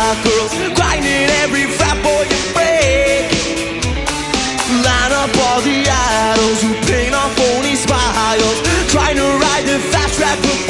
hot girls, grinding every frat boy you break. Line up all the idols who paint on phony smiles, trying to ride the fast track.